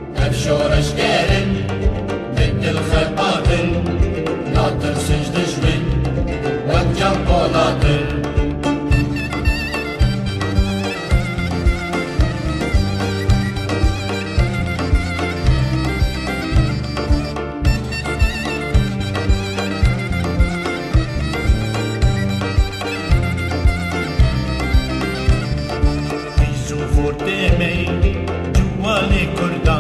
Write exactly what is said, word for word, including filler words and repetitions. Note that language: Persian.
افشارش گرن ضد الخباطل ناطر سجد جبن وجب بالاطل Forte me, giovane Corda,